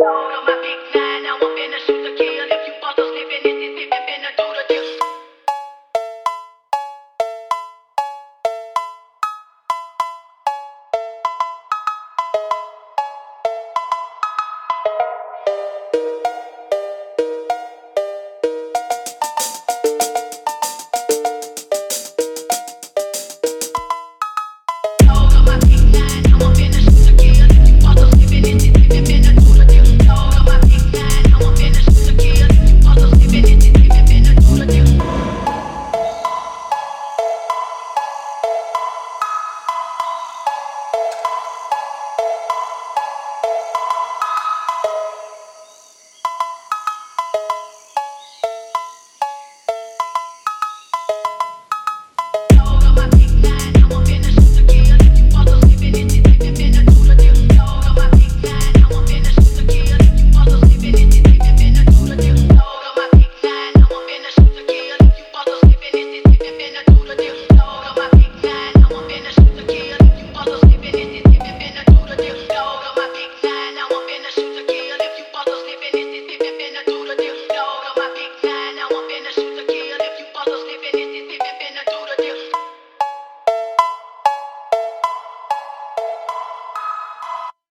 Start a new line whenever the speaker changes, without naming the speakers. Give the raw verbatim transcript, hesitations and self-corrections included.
Hold on my big nine, now I'm finna shoot to kill. If you bought those living, this is if finna do the deal. Hold on my big nine, now I'm finna